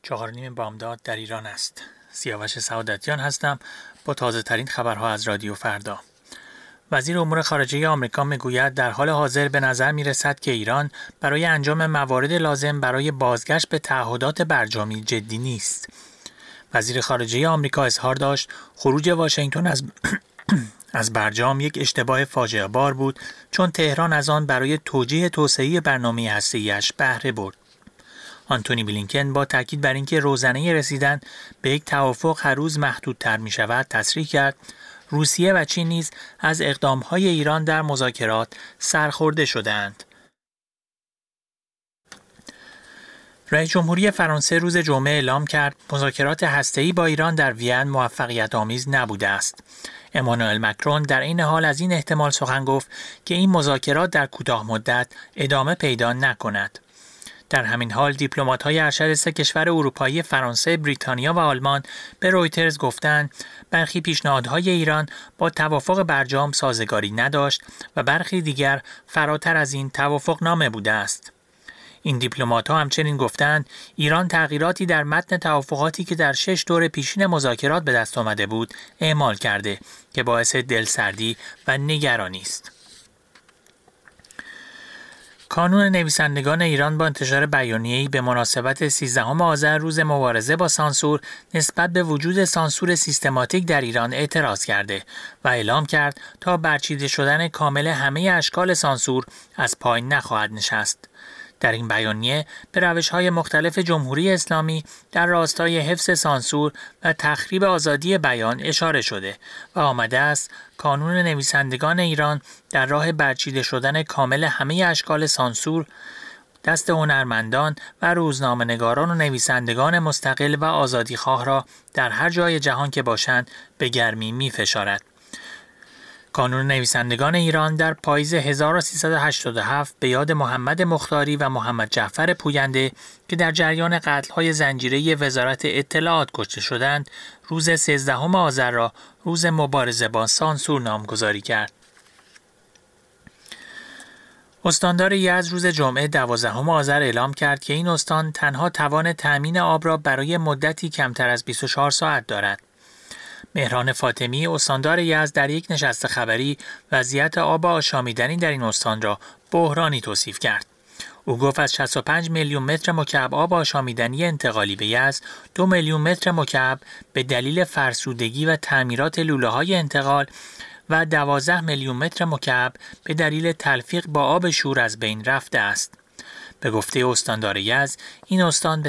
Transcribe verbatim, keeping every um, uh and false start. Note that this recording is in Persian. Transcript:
چهار نیم بامداد در ایران است. سیاوش سعادتیان هستم با تازه ترین خبرها از رادیو فردا. وزیر امور خارجه آمریکا میگوید در حال حاضر به نظر می رسد که ایران برای انجام موارد لازم برای بازگشت به تعهدات برجامی جدی نیست. وزیر خارجه آمریکا اظهار داشت خروج واشنگتن از از برجام یک اشتباه فاجعه بار بود، چون تهران از آن برای توجیه توسعه برنامه هسته‌ای‌اش بهره برد. آنتونی بلینکن با تاکید بر اینکه روزنه رسیدن به یک توافق هر روز محدودتر می شود تصریح کرد روسیه و چین نیز از اقدامهای ایران در مذاکرات سرخورده شدند. رئیس جمهوری فرانسه روز جمعه اعلام کرد مذاکرات هسته‌ای با ایران در وین موفقیت آمیز نبوده است. امانوئل مکرون در این حال از این احتمال سخن گفت که این مذاکرات در کوتاه مدت ادامه پیدا نکند. در همین حال دیپلمات‌های ارشد سه کشور اروپایی فرانسه، بریتانیا و آلمان به رویترز گفتند برخی پیشنهادهای ایران با توافق برجام سازگاری نداشت و برخی دیگر فراتر از این توافقنامه بوده است. این دیپلمات‌ها همچنین گفتند ایران تغییراتی در متن توافقاتی که در شش دور پیشین مذاکرات به دست آمده بود اعمال کرده که باعث دلسردی و نگرانی است. کانون نویسندگان ایران با انتشار بیانیه‌ای به مناسبت سیزدهم آذر روز مبارزه با سانسور نسبت به وجود سانسور سیستماتیک در ایران اعتراض کرده و اعلام کرد تا برچیده شدن کامل همه اشکال سانسور از پای نخواهد نشست. در این بیانیه به روش‌های مختلف جمهوری اسلامی در راستای حفظ سانسور و تخریب آزادی بیان اشاره شده و آمده است کانون نویسندگان ایران در راه برچیده شدن کامل همه اشکال سانسور دست هنرمندان و روزنامه‌نگاران و نویسندگان مستقل و آزادیخواه را در هر جای جهان که باشند به گرمی می‌فشارد. کانون نویسندگان ایران در پاییز هزار و سیصد و هشتاد و هفت به یاد محمد مختاری و محمد جعفر پوینده که در جریان قتل‌های زنجیره‌ای وزارت اطلاعات کشته شدند، روز سیزدهم آذر را روز مبارزه با سانسور نامگذاری کرد. استاندار یزد روز جمعه دوازدهم آذر اعلام کرد که این استان تنها توان تأمین آب را برای مدتی کمتر از بیست و چهار ساعت دارد. مهران فاطمی استاندار یزد در یک نشست خبری وضعیت آب آشامیدنی در این استان را بحرانی توصیف کرد. او گفت از شصت و پنج میلیون متر مکعب آب آشامیدنی انتقالی به یزد، دو میلیون متر مکعب به دلیل فرسودگی و تعمیرات لوله‌های انتقال و دوازده میلیون متر مکعب به دلیل تلفیق با آب شور از بین رفته است. به گفته استاندار یزد، این استان به